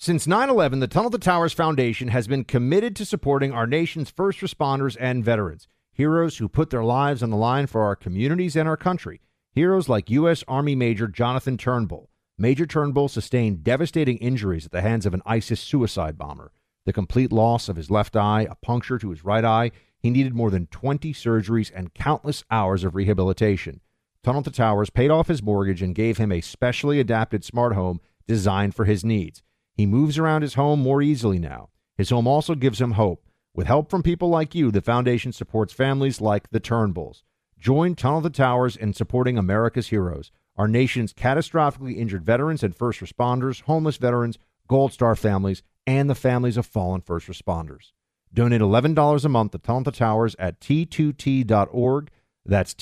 Since 9/11, the Tunnel to Towers Foundation has been committed to supporting our nation's first responders and veterans, heroes who put their lives on the line for our communities and our country. Heroes like U.S. Army Major Jonathan Turnbull. Major Turnbull sustained devastating injuries at the hands of an ISIS suicide bomber. The complete loss of his left eye, a puncture to his right eye. He needed more than 20 surgeries and countless hours of rehabilitation. Tunnel to Towers paid off his mortgage and gave him a specially adapted smart home designed for his needs. He moves around his home more easily now. His home also gives him hope. With help from people like you, the foundation supports families like the Turnbulls. Join Tunnel to Towers in supporting America's heroes, our nation's catastrophically injured veterans and first responders, homeless veterans, Gold Star families, and the families of fallen first responders. Donate $11 a month to Tunnel to Towers at T2T.org. That's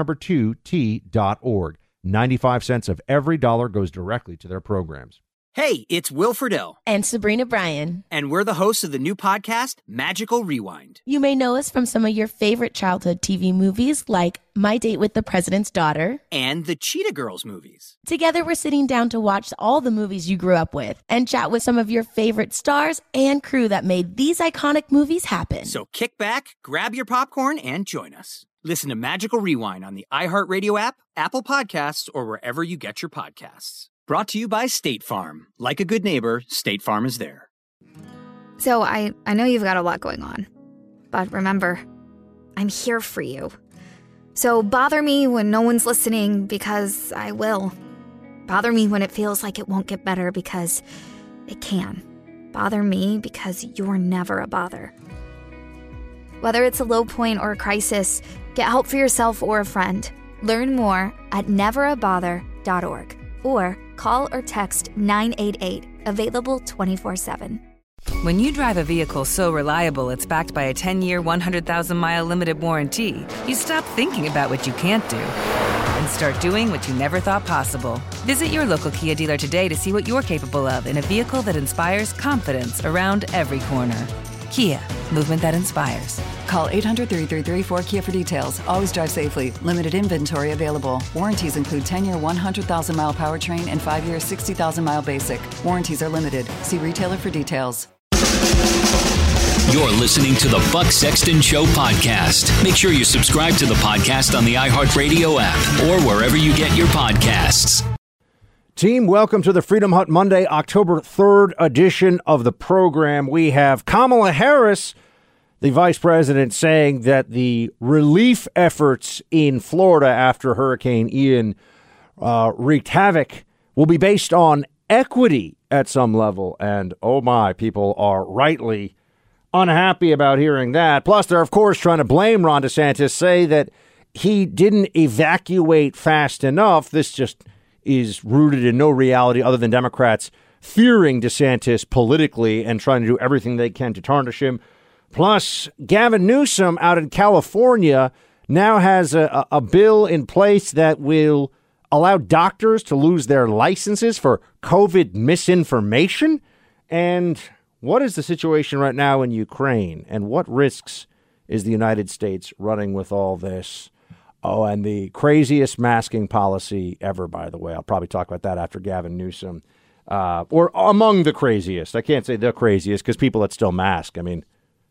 T2T.org. 95 cents of every dollar goes directly to their programs. Hey, it's Will Friedle. And Sabrina Bryan. And we're the hosts of the new podcast, Magical Rewind. You may know us from some of your favorite childhood TV movies like My Date with the President's Daughter. And the Cheetah Girls movies. Together, we're sitting down to watch all the movies you grew up with and chat with some of your favorite stars and crew that made these iconic movies happen. So kick back, grab your popcorn, and join us. Listen to Magical Rewind on the iHeartRadio app, Apple Podcasts, or wherever you get your podcasts. Brought to you by State Farm. Like a good neighbor, State Farm is there. So I know you've got a lot going on. But remember, I'm here for you. So bother me when no one's listening, because I will. Bother me when it feels like it won't get better, because it can. Bother me because you're never a bother. Whether it's a low point or a crisis, get help for yourself or a friend. Learn more at neverabother.org or call or text 988, available 24/7. When you drive a vehicle so reliable it's backed by a 10-year, 100,000-mile limited warranty, you stop thinking about what you can't do and start doing what you never thought possible. Visit your local Kia dealer today to see what you're capable of in a vehicle that inspires confidence around every corner. Kia, movement that inspires. Call 800-333-4KIA for details. Always drive safely. Limited inventory available. Warranties include 10-year 100,000-mile powertrain and 5-year 60,000-mile basic. Warranties are limited. See retailer for details. You're listening to the Buck Sexton Show podcast. Make sure you subscribe to the podcast on the iHeartRadio app or wherever you get your podcasts. Team, welcome to the Freedom Hut Monday, October 3rd edition of the program. We have Kamala Harris, the vice president, saying that the relief efforts in Florida after Hurricane Ian wreaked havoc will be based on equity at some level. And oh my, people are rightly unhappy about hearing that. Plus, they're, of course, trying to blame Ron DeSantis, say that he didn't evacuate fast enough. This just is rooted in no reality other than Democrats fearing DeSantis politically and trying to do everything they can to tarnish him. Plus, Gavin Newsom out in California now has a bill in place that will allow doctors to lose their licenses for COVID misinformation. And what is the situation right now in Ukraine? And what risks is the United States running with all this? Oh, and the craziest masking policy ever, by the way. I'll probably talk about that after Gavin Newsom. Or among the craziest. I can't say the craziest because people that still mask. I mean,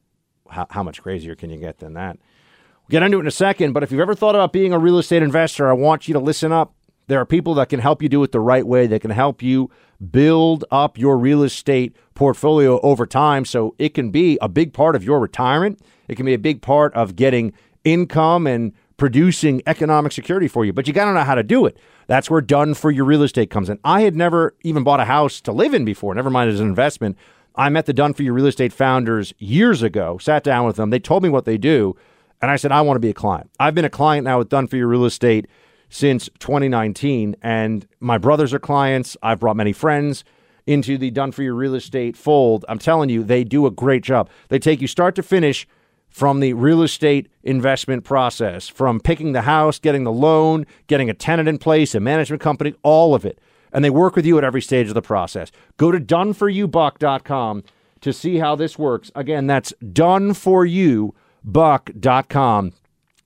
how much crazier can you get than that? We'll get into it in a second, but if you've ever thought about being a real estate investor, I want you to listen up. There are people that can help you do it the right way. They can help you build up your real estate portfolio over time so it can be a big part of your retirement. It can be a big part of getting income and producing economic security for you, but you got to know how to do it. That's where Done For You Real Estate comes in. I had never even bought a house to live in before, never mind as an investment. I met the Done For You Real Estate founders years ago, sat down with them. They told me what they do, and I said, I want to be a client. I've been a client now with Done For You Real Estate since 2019, and my brothers are clients. I've brought many friends into the Done For You Real Estate fold. I'm telling you, they do a great job. They take you start to finish from the real estate investment process, from picking the house, getting the loan, getting a tenant in place, a management company, all of it. And they work with you at every stage of the process. Go to doneforyoubuck.com to see how this works. Again, that's doneforyoubuck.com.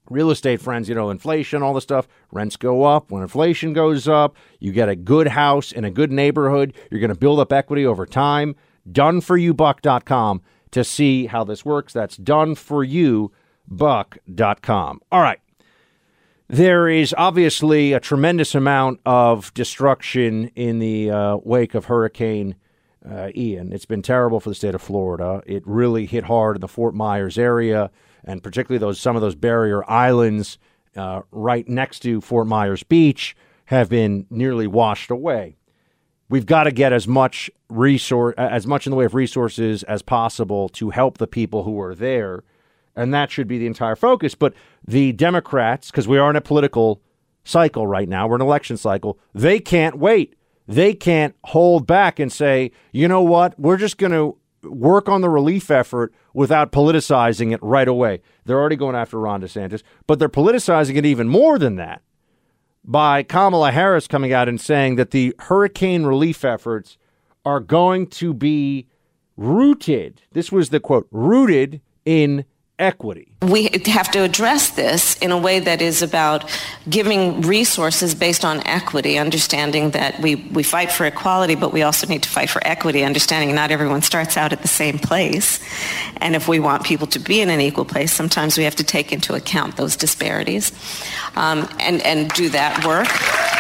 real estate friends, inflation, all this stuff, rents go up. When inflation goes up, you get a good house in a good neighborhood. You're going to build up equity over time. Doneforyoubuck.com to see how this works. That's doneforyoubuck.com. All right. There is obviously a tremendous amount of destruction in the wake of Hurricane Ian. It's been terrible for the state of Florida. It really hit hard in the Fort Myers area, and particularly some of those barrier islands right next to Fort Myers Beach have been nearly washed away. We've got to get as much in the way of resources as possible to help the people who are there. And that should be the entire focus. But the Democrats, because we are in a political cycle right now, we're in an election cycle, they can't wait. They can't hold back and say, you know what, we're just going to work on the relief effort without politicizing it right away. They're already going after Ron DeSantis, but they're politicizing it even more than that by Kamala Harris coming out and saying that the hurricane relief efforts are going to be rooted. This was the quote, rooted in equity. We have to address this in a way that is about giving resources based on equity, understanding that we fight for equality, but we also need to fight for equity, understanding not everyone starts out at the same place. And if we want people to be in an equal place, sometimes we have to take into account those disparities and do that work.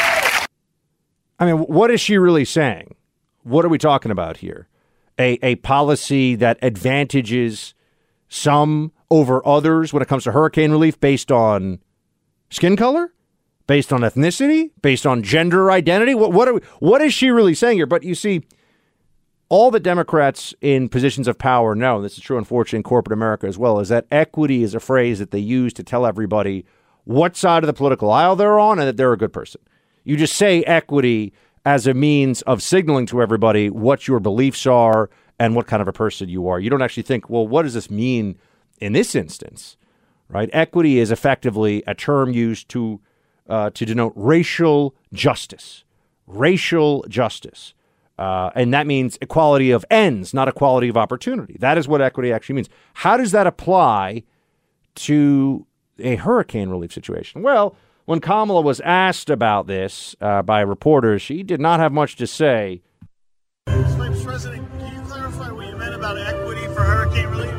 I mean, what is she really saying? What are we talking about here? A policy that advantages some over others when it comes to hurricane relief based on skin color, based on ethnicity, based on gender identity? What is she really saying here? But you see, all the Democrats in positions of power know, and this is true, unfortunately, in corporate America as well, is that equity is a phrase that they use to tell everybody what side of the political aisle they're on and that they're a good person. You just say equity as a means of signaling to everybody what your beliefs are and what kind of a person you are. You don't actually think, well, what does this mean in this instance, right? Equity is effectively a term used to denote racial justice. Racial justice. And that means equality of ends, not equality of opportunity. That is what equity actually means. How does that apply to a hurricane relief situation? Well, when Kamala was asked about this by reporters, she did not have much to say. Mr. President, can you clarify what you meant about equity for hurricane relief?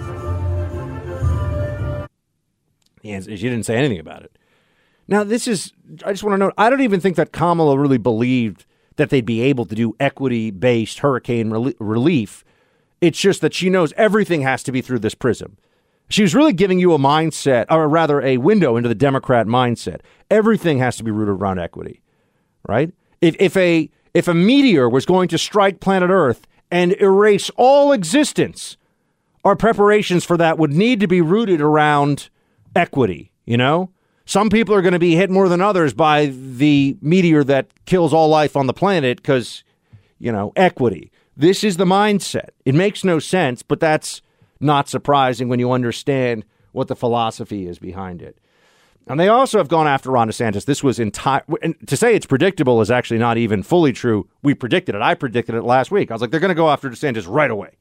She didn't say anything about it. Now, I just want to note, I don't even think that Kamala really believed that they'd be able to do equity-based hurricane relief. It's just that she knows everything has to be through this prism. She was really giving you a mindset, or rather a window into the Democrat mindset. Everything has to be rooted around equity, right? If a meteor was going to strike planet Earth and erase all existence, our preparations for that would need to be rooted around equity, Some people are going to be hit more than others by the meteor that kills all life on the planet because, equity. This is the mindset. It makes no sense, but that's not surprising when you understand what the philosophy is behind it. And they also have gone after Ron DeSantis. This was to say it's predictable is actually not even fully true. We predicted it. I predicted it last week. I was like, they're going to go after DeSantis right away.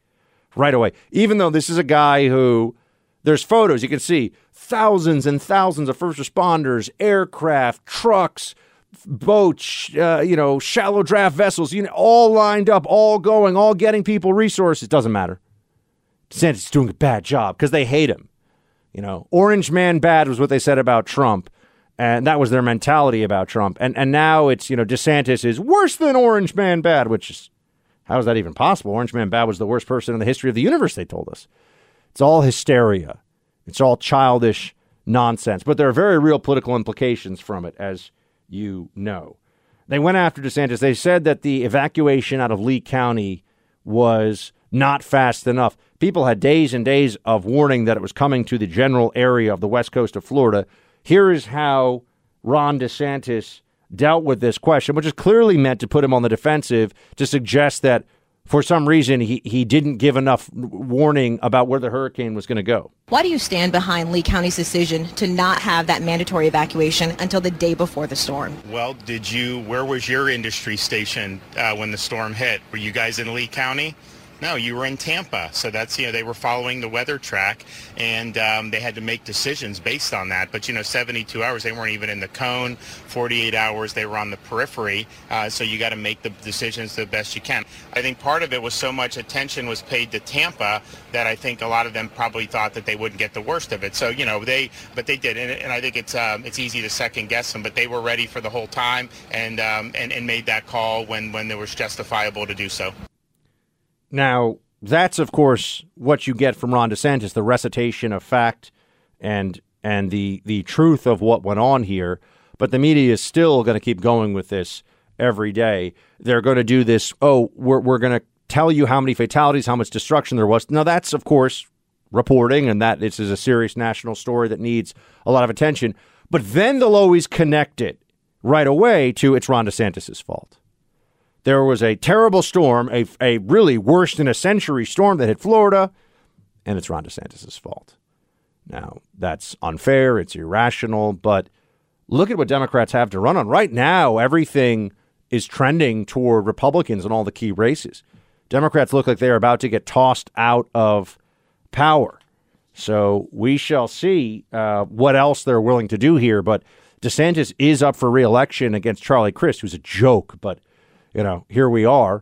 Even though this is a guy who, there's photos, you can see thousands and thousands of first responders, aircraft, trucks, boats, shallow draft vessels, all lined up, all going, all getting people resources. Doesn't matter. DeSantis is doing a bad job because they hate him. Orange man bad was what they said about Trump. And that was their mentality about Trump. And now it's, DeSantis is worse than orange man bad, which is, how is that even possible? Orange man bad was the worst person in the history of the universe, they told us. It's all hysteria. It's all childish nonsense. But there are very real political implications from it, as you know. They went after DeSantis. They said that the evacuation out of Lee County was not fast enough. People had days and days of warning that it was coming to the general area of the west coast of Florida. Here is how Ron DeSantis dealt with this question, which is clearly meant to put him on the defensive, to suggest that for some reason he didn't give enough warning about where the hurricane was going to go. Why do you stand behind Lee County's decision to not have that mandatory evacuation until the day before the storm? Well, where was your industry stationed when the storm hit? Were you guys in Lee County? No, you were in Tampa, so that's, they were following the weather track, and they had to make decisions based on that. But, 72 hours, they weren't even in the cone. 48 hours, they were on the periphery, so you got to make the decisions the best you can. I think part of it was so much attention was paid to Tampa that I think a lot of them probably thought that they wouldn't get the worst of it. So, but they did, and I think it's easy to second guess them, but they were ready for the whole time and made that call when it was justifiable to do so. Now, that's, of course, what you get from Ron DeSantis, the recitation of fact and the truth of what went on here. But the media is still going to keep going with this every day. They're going to do this, we're going to tell you how many fatalities, how much destruction there was. Now, that's, of course, reporting, and that this is a serious national story that needs a lot of attention. But then they'll always connect it right away to it's Ron DeSantis' fault. There was a terrible storm, a really worst in a century storm that hit Florida, and it's Ron DeSantis' fault. Now, that's unfair, it's irrational, but look at what Democrats have to run on. Right now, everything is trending toward Republicans in all the key races. Democrats look like they're about to get tossed out of power. So we shall see what else they're willing to do here, but DeSantis is up for re-election against Charlie Crist, who's a joke, but here we are,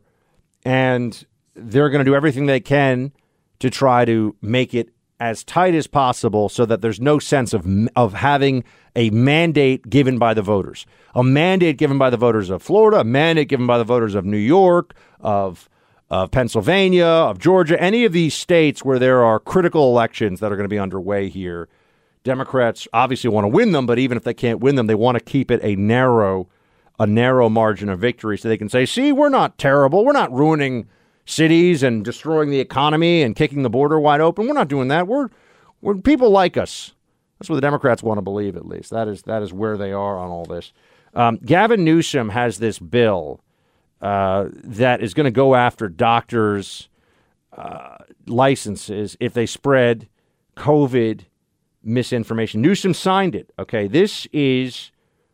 and they're going to do everything they can to try to make it as tight as possible so that there's no sense of having a mandate given by the voters. A mandate given by the voters of Florida, a mandate given by the voters of New York, of Pennsylvania, of Georgia, any of these states where there are critical elections that are going to be underway here. Democrats obviously want to win them, but even if they can't win them, they want to keep it a narrow margin of victory so they can say, see, we're not terrible. We're not ruining cities and destroying the economy and kicking the border wide open. We're not doing that. We're people like us. That's what the Democrats want to believe, at least. That is where they are on all this. Gavin Newsom has this bill that is going to go after doctors' licenses if they spread COVID misinformation. Newsom signed it. Okay, this is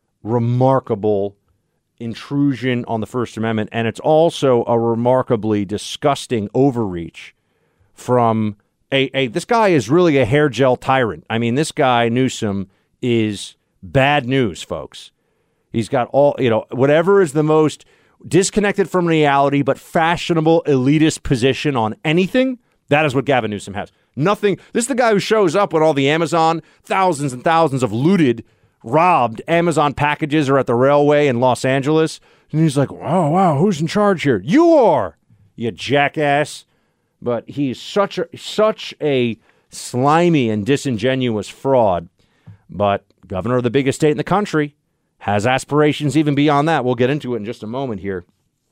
remarkable intrusion on the First Amendment, and it's also a remarkably disgusting overreach from this guy is really a hair gel tyrant. I mean, this guy, Newsom, is bad news, folks. He's got all, whatever is the most disconnected from reality but fashionable elitist position on anything, that is what Gavin Newsom has. Nothing. This is the guy who shows up when all the Amazon, thousands and thousands of robbed Amazon packages are at the railway in Los Angeles. And he's like, wow, who's in charge here? You are, you jackass. But he's such a slimy and disingenuous fraud. But governor of the biggest state in the country has aspirations even beyond that. We'll get into it in just a moment here.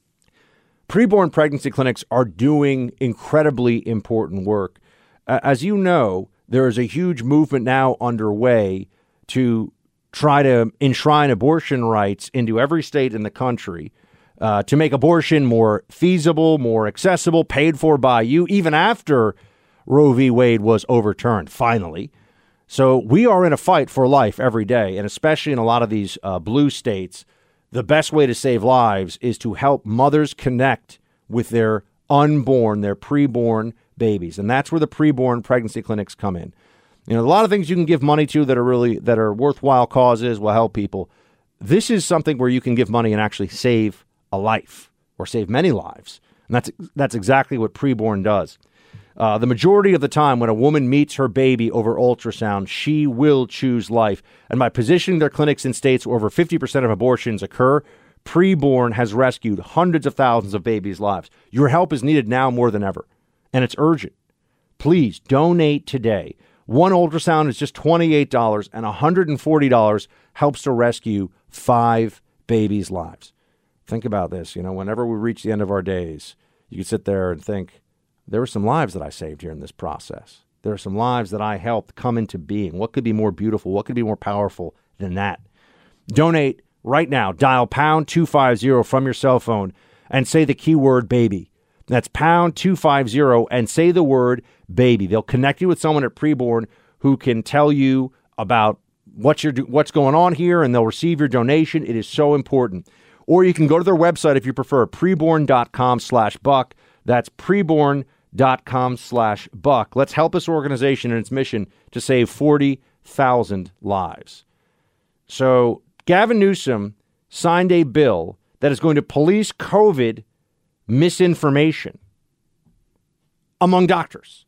Preborn pregnancy clinics are doing incredibly important work. As you know, there is a huge movement now underway to try to enshrine abortion rights into every state in the country, to make abortion more feasible, more accessible, paid for by you, even after Roe v. Wade was overturned, finally. So we are in a fight for life every day, and especially in a lot of these blue states, the best way to save lives is to help mothers connect with their unborn, their preborn babies. And that's where the preborn pregnancy clinics come in. A lot of things you can give money to that are worthwhile causes, will help people. This is something where you can give money and actually save a life or save many lives. And that's exactly what preborn does. The majority of the time when a woman meets her baby over ultrasound, she will choose life. And by positioning their clinics in states where over 50% of abortions occur, Preborn has rescued hundreds of thousands of babies' lives. Your help is needed now more than ever, and it's urgent. Please donate today. One ultrasound is just $28, and $140 helps to rescue 5 babies' lives. Think about this. Whenever we reach the end of our days, you can sit there and think, there were some lives that I saved here in this process. There are some lives that I helped come into being. What could be more beautiful? What could be more powerful than that? Donate right now. Dial pound 250 from your cell phone and say the keyword baby. That's pound 250 and say the word baby. They'll connect you with someone at Preborn who can tell you about what's going on here, and they'll receive your donation. It is so important. Or you can go to their website if you prefer, preborn.com/buck. That's preborn.com/buck. Let's help this organization in its mission to save 40,000 lives. So Gavin Newsom signed a bill that is going to police COVID misinformation among doctors.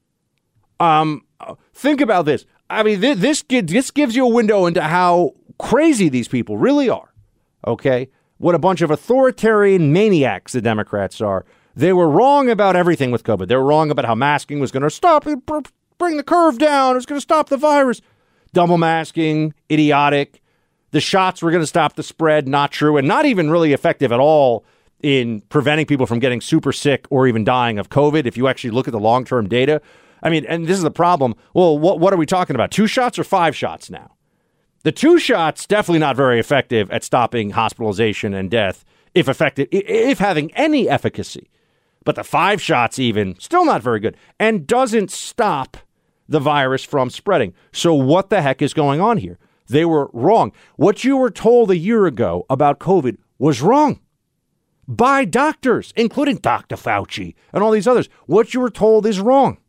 Think about this. I mean, this gives you a window into how crazy these people really are, okay? What a bunch of authoritarian maniacs the Democrats are. They were wrong about everything with COVID. They were wrong about how masking was going to stop it, bring the curve down. It was going to stop the virus. Double masking, idiotic. The shots were going to stop the spread, not true, and not even really effective at all in preventing people from getting super sick or even dying of COVID if you actually look at the long-term data. I mean, and this is the problem. Well, what are we talking about? 2 shots or 5 shots now? The 2 shots, definitely not very effective at stopping hospitalization and death, if having any efficacy. But the 5 shots even, still not very good, and doesn't stop the virus from spreading. So what the heck is going on here? They were wrong. What you were told a year ago about COVID was wrong. By doctors, including Dr. Fauci and all these others. What you were told is wrong.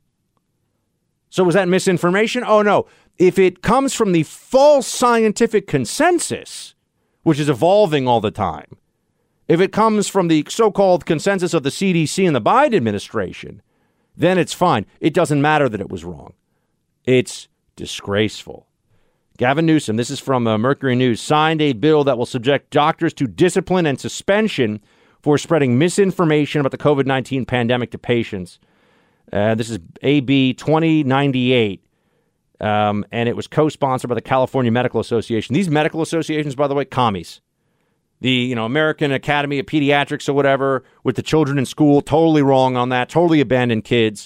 So was that misinformation? Oh, no. If it comes from the false scientific consensus, which is evolving all the time, if it comes from the so-called consensus of the CDC and the Biden administration, then it's fine. It doesn't matter that it was wrong. It's disgraceful. Gavin Newsom, this is from Mercury News, signed a bill that will subject doctors to discipline and suspension for spreading misinformation about the COVID-19 pandemic to patients. This is AB 2098, and it was co-sponsored by the California Medical Association. These medical associations, by the way, commies. The American Academy of Pediatrics or whatever, with the children in school, totally wrong on that, totally abandoned kids.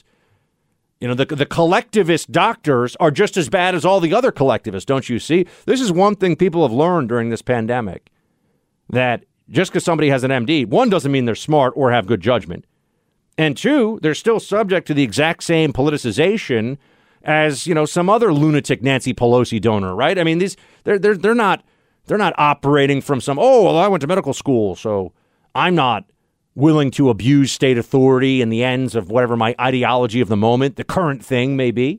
The collectivist doctors are just as bad as all the other collectivists, don't you see? This is one thing people have learned during this pandemic, that just because somebody has an MD, 1, doesn't mean they're smart or have good judgment. And 2, they're still subject to the exact same politicization as, some other lunatic Nancy Pelosi donor, right? I mean, they're not operating from some, I went to medical school, so I'm not willing to abuse state authority in the ends of whatever my ideology of the moment, the current thing may be.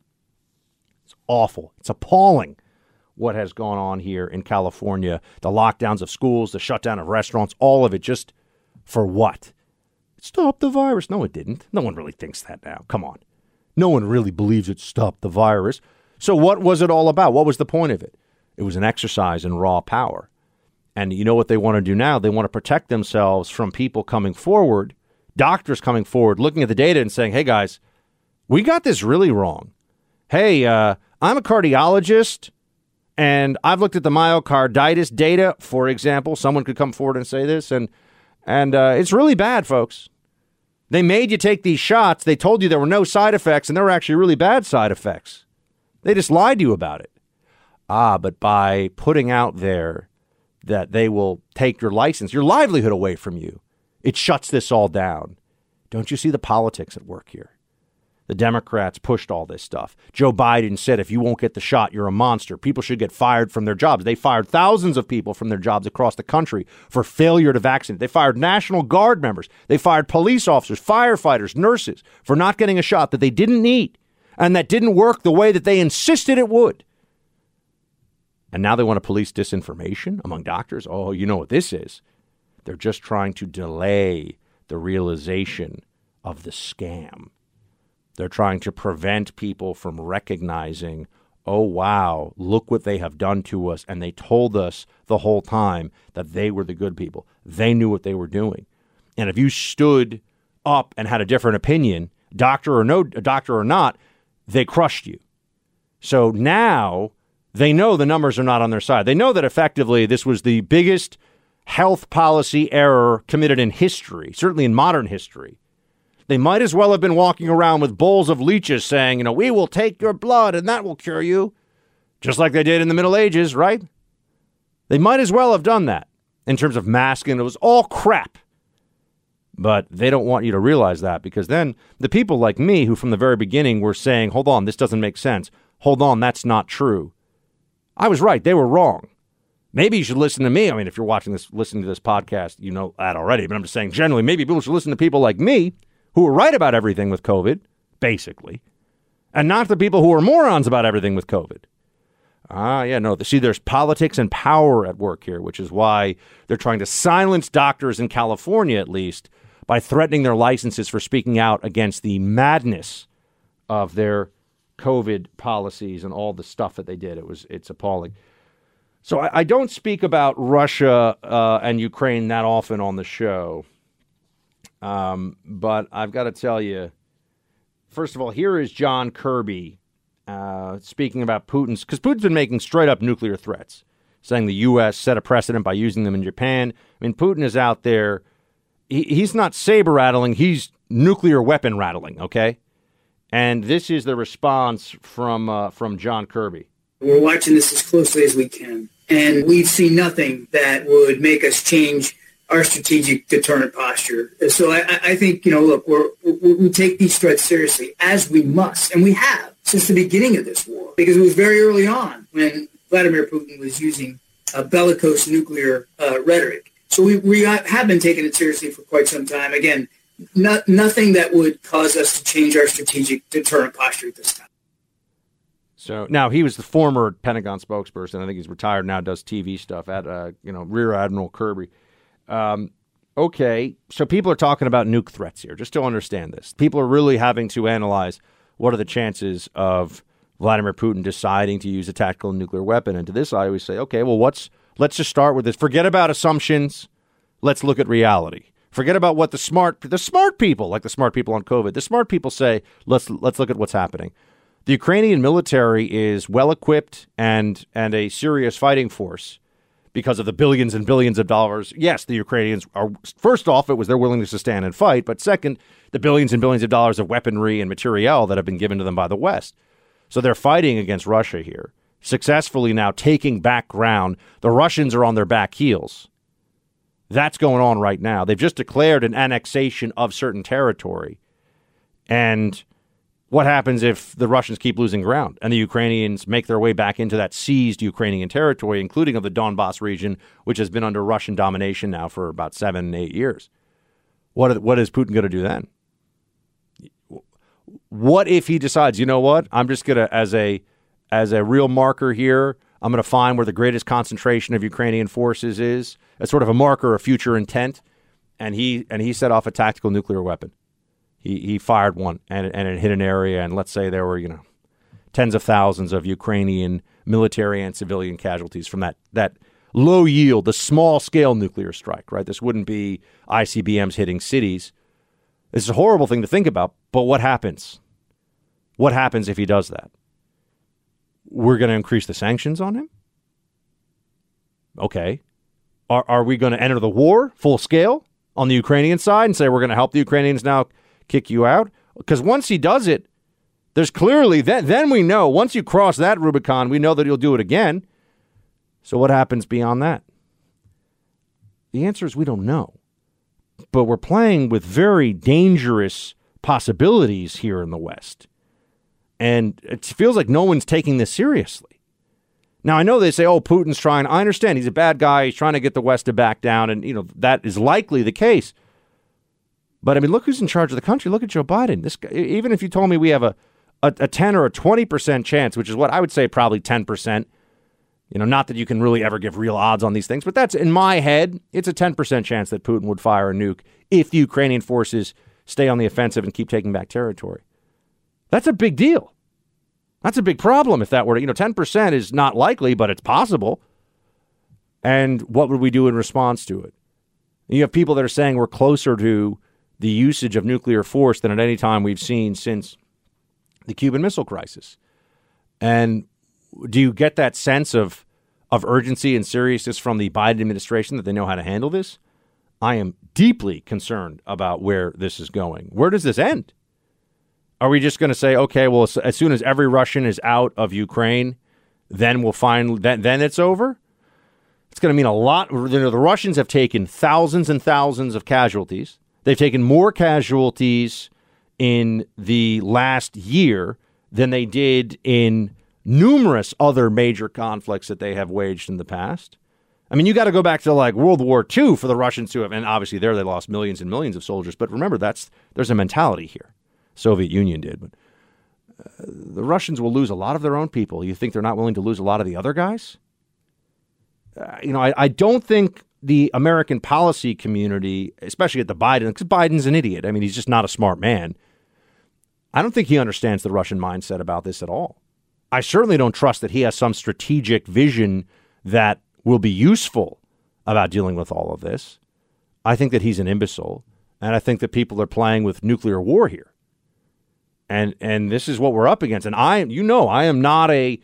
It's awful. It's appalling what has gone on here in California. The lockdowns of schools, the shutdown of restaurants, all of it just for what? Stop the virus. No, it didn't. No one really thinks that now. Come on. No one really believes it stopped the virus. So what was it all about? What was the point of it? It was an exercise in raw power. And you know what they want to do now? They want to protect themselves from people coming forward, doctors coming forward, looking at the data and saying, hey, guys, we got this really wrong. Hey, I'm a cardiologist, and I've looked at the myocarditis data, for example. Someone could come forward and say this, and it's really bad, folks. They made you take these shots. They told you there were no side effects, and there were actually really bad side effects. They just lied to you about it. But by putting out there that they will take your license, your livelihood away from you, it shuts this all down. Don't you see the politics at work here? The Democrats pushed all this stuff. Joe Biden said, if you won't get the shot, you're a monster. People should get fired from their jobs. They fired thousands of people from their jobs across the country for failure to vaccinate. They fired National Guard members. They fired police officers, firefighters, nurses for not getting a shot that they didn't need and that didn't work the way that they insisted it would. And now they want to police disinformation among doctors. Oh, you know what this is. They're just trying to delay the realization of the scam. They're trying to prevent people from recognizing, oh, wow, look what they have done to us. And they told us the whole time that they were the good people. They knew what they were doing. And if you stood up and had a different opinion, doctor or not, they crushed you. So now they know the numbers are not on their side. They know that effectively this was the biggest health policy error committed in history, certainly in modern history. They might as well have been walking around with bowls of leeches saying, we will take your blood and that will cure you, just like they did in the Middle Ages, right? They might as well have done that in terms of masking. It was all crap. But they don't want you to realize that, because then the people like me who from the very beginning were saying, hold on, this doesn't make sense. Hold on, that's not true. I was right. They were wrong. Maybe you should listen to me. I mean, if you're listening to this podcast, you know that already. But I'm just saying, generally, maybe people should listen to people like me who are right about everything with COVID, basically, and not the people who are morons about everything with COVID. See, there's politics and power at work here, which is why they're trying to silence doctors in California, at least, by threatening their licenses for speaking out against the madness of their COVID policies and all the stuff that they did. It's appalling. So I don't speak about Russia and Ukraine that often on the show. But I've got to tell you, first of all, here is John Kirby speaking about Putin's been making straight up nuclear threats, saying the U.S. set a precedent by using them in Japan. I mean, Putin is out there. He's not saber rattling. He's nuclear weapon rattling. OK, and this is the response from John Kirby. We're watching this as closely as we can, and we've seen nothing that would make us change our strategic deterrent posture. So I think, look, we take these threats seriously, as we must, and we have since the beginning of this war, because it was very early on when Vladimir Putin was using bellicose nuclear rhetoric. So we have been taking it seriously for quite some time. Again, nothing that would cause us to change our strategic deterrent posture at this time. So now he was the former Pentagon spokesperson. I think he's retired now, does TV stuff at, Rear Admiral Kirby. Okay, so people are talking about nuke threats here. Just to understand this, people are really having to analyze what are the chances of Vladimir Putin deciding to use a tactical nuclear weapon. And to this, I always say, okay, well, let's just start with this. Forget about assumptions. Let's look at reality. Forget about what the smart people, like the smart people on COVID, the smart people say, let's look at what's happening. The Ukrainian military is well-equipped and a serious fighting force because of the billions and billions of dollars. Yes, the Ukrainians are, first off, it was their willingness to stand and fight. But second, the billions and billions of dollars of weaponry and materiel that have been given to them by the West. So they're fighting against Russia here, successfully now taking back ground. The Russians are on their back heels. That's going on right now. They've just declared an annexation of certain territory. And what happens if the Russians keep losing ground and the Ukrainians make their way back into that seized Ukrainian territory, including of the Donbass region, which has been under Russian domination now for about 7-8 years? What is Putin going to do then? What if he decides, you know what, I'm just going to, as a real marker here, I'm going to find where the greatest concentration of Ukrainian forces is, as sort of a marker of future intent, and he set off a tactical nuclear weapon. He fired one, and it hit an area, and let's say there were, tens of thousands of Ukrainian military and civilian casualties from that low yield, the small scale nuclear strike, right? This wouldn't be ICBMs hitting cities. This is a horrible thing to think about, but what happens? What happens if he does that? We're going to increase the sanctions on him? Okay. Are we going to enter the war full scale on the Ukrainian side and say we're going to help the Ukrainians now kick you out? Because once he does it, there's clearly then we know, once you cross that Rubicon, we know that he'll do it again. So what happens beyond that? The answer is we don't know. But we're playing with very dangerous possibilities here in the West. And it feels like no one's taking this seriously. Now, I know they say, Putin's trying. I understand he's a bad guy. He's trying to get the West to back down. And, that is likely the case. But, I mean, look who's in charge of the country. Look at Joe Biden. This guy, even if you told me we have a 10 or a 20% chance, which is what I would say probably 10%, not that you can really ever give real odds on these things, but that's in my head, it's a 10% chance that Putin would fire a nuke if the Ukrainian forces stay on the offensive and keep taking back territory. That's a big deal. That's a big problem if that were, 10% is not likely, but it's possible. And what would we do in response to it? You have people that are saying we're closer to the usage of nuclear force than at any time we've seen since the Cuban Missile Crisis. And do you get that sense of urgency and seriousness from the Biden administration that they know how to handle this? I am deeply concerned about where this is going. Where does this end? Are we just going to say, okay, well, as soon as every Russian is out of Ukraine, then we'll find that then it's over? It's going to mean a lot. The Russians have taken thousands and thousands of casualties. They've taken more casualties in the last year than they did in numerous other major conflicts that they have waged in the past. I mean, you got to go back to like World War II for the Russians to have, and obviously there they lost millions and millions of soldiers. But remember, there's a mentality here. Soviet Union did, but the Russians will lose a lot of their own people. You think they're not willing to lose a lot of the other guys? I don't think the American policy community, especially at the Biden, because Biden's an idiot. I mean, he's just not a smart man. I don't think he understands the Russian mindset about this at all. I certainly don't trust that he has some strategic vision that will be useful about dealing with all of this. I think that he's an imbecile, and I think that people are playing with nuclear war here. And this is what we're up against. And I'm not a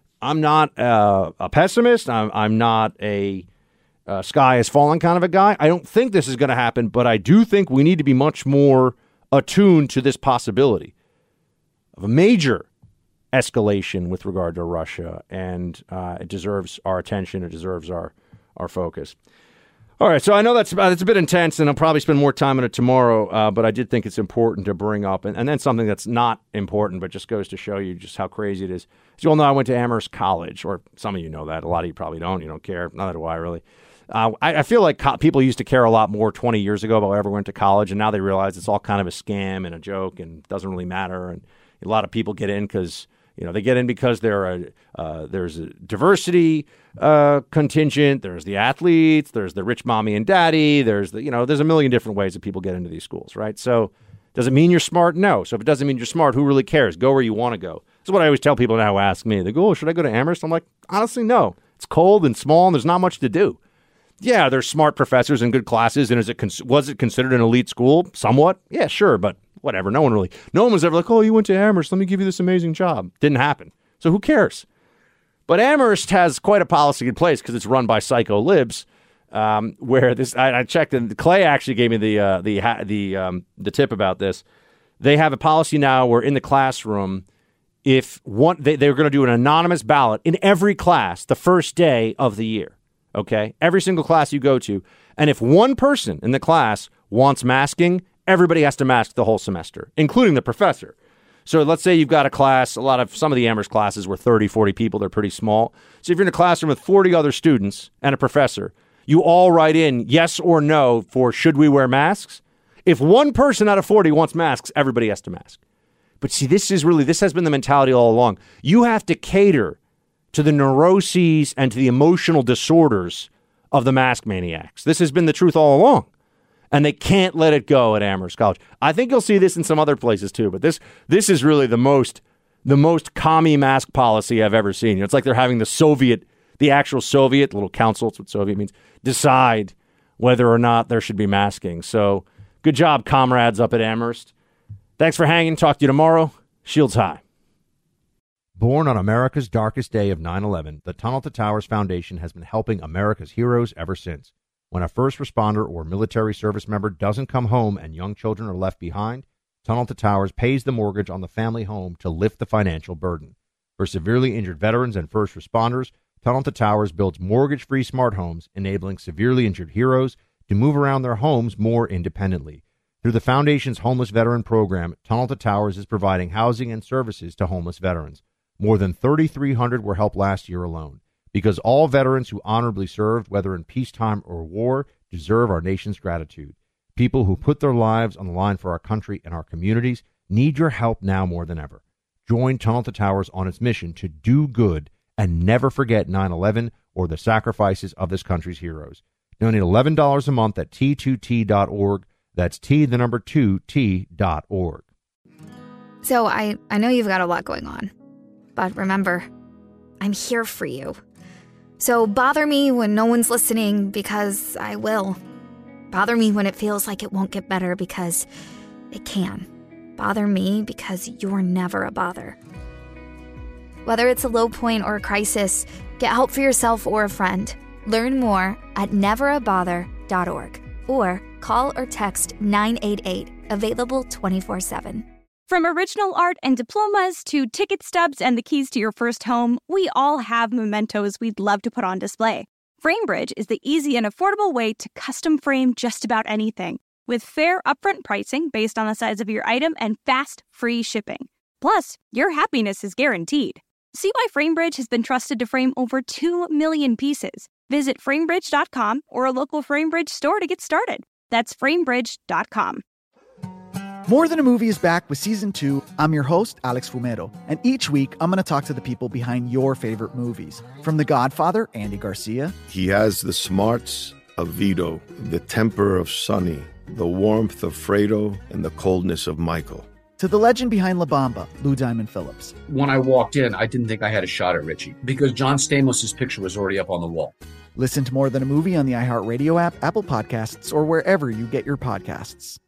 pessimist. I'm not a sky is falling kind of a guy. I don't think this is going to happen, but I do think we need to be much more attuned to this possibility of a major escalation with regard to Russia, and it deserves our attention. It deserves our focus. All right, so I know it's a bit intense, and I'll probably spend more time on it tomorrow, but I did think it's important to bring up, and then something that's not important, but just goes to show you just how crazy it is. As you all know, I went to Amherst College, or some of you know that. A lot of you probably don't. You don't care. Neither do I, really. I feel like people used to care a lot more 20 years ago about whoever went to college, and now they realize it's all kind of a scam and a joke and doesn't really matter. And a lot of people get in because they get in because there's a diversity contingent. There's the athletes. There's the rich mommy and daddy. There's a million different ways that people get into these schools, right? So does it mean you're smart? No. So if it doesn't mean you're smart, who really cares? Go where you want to go. This is what I always tell people now who ask me. They go, should I go to Amherst? I'm like, honestly, no. It's cold and small, and there's not much to do. Yeah, there's smart professors and good classes, and was it considered an elite school? Somewhat. Yeah, sure, but whatever. No one was ever like, oh, you went to Amherst, let me give you this amazing job. Didn't happen. So who cares? But Amherst has quite a policy in place because it's run by psycho libs, where I checked, and Clay actually gave me the tip about this. They have a policy now where in the classroom, if they're going to do an anonymous ballot in every class the first day of the year. Okay, every single class you go to. And if one person in the class wants masking, everybody has to mask the whole semester, including the professor. So let's say you've got a class, some of the Amherst classes were 30, 40 people. They're pretty small. So if you're in a classroom with 40 other students and a professor, you all write in yes or no for should we wear masks? If one person out of 40 wants masks, everybody has to mask. But see, this has been the mentality all along. You have to cater to the neuroses and to the emotional disorders of the mask maniacs. This has been the truth all along. And they can't let it go at Amherst College. I think you'll see this in some other places too, but this is really the most commie mask policy I've ever seen. It's like they're having the actual Soviet little council, that's what Soviet means, decide whether or not there should be masking. So good job, comrades up at Amherst. Thanks for hanging. Talk to you tomorrow. Shields high. Born on America's darkest day of 9/11, the Tunnel to Towers Foundation has been helping America's heroes ever since. When a first responder or military service member doesn't come home and young children are left behind, Tunnel to Towers pays the mortgage on the family home to lift the financial burden. For severely injured veterans and first responders, Tunnel to Towers builds mortgage-free smart homes, enabling severely injured heroes to move around their homes more independently. Through the Foundation's Homeless Veteran Program, Tunnel to Towers is providing housing and services to homeless veterans. More than 3,300 were helped last year alone. Because all veterans who honorably served, whether in peacetime or war, deserve our nation's gratitude. People who put their lives on the line for our country and our communities need your help now more than ever. Join Tunnel to Towers on its mission to do good and never forget 9/11 or the sacrifices of this country's heroes. Donate $11 a month at T2T.org. That's T2T.org. So I know you've got a lot going on. But remember, I'm here for you. So bother me when no one's listening, because I will. Bother me when it feels like it won't get better, because it can. Bother me because you're never a bother. Whether it's a low point or a crisis, get help for yourself or a friend. Learn more at neverabother.org or call or text 988, available 24/7. From original art and diplomas to ticket stubs and the keys to your first home, we all have mementos we'd love to put on display. FrameBridge is the easy and affordable way to custom frame just about anything, with fair upfront pricing based on the size of your item and fast, free shipping. Plus, your happiness is guaranteed. See why FrameBridge has been trusted to frame over 2 million pieces. Visit framebridge.com or a local FrameBridge store to get started. That's framebridge.com. More Than a Movie is back with Season 2. I'm your host, Alex Fumero, and each week I'm going to talk to the people behind your favorite movies. From The Godfather, Andy Garcia. He has the smarts of Vito, the temper of Sonny, the warmth of Fredo, and the coldness of Michael. To the legend behind La Bamba, Lou Diamond Phillips. When I walked in, I didn't think I had a shot at Richie because John Stamos' picture was already up on the wall. Listen to More Than a Movie on the iHeartRadio app, Apple Podcasts, or wherever you get your podcasts.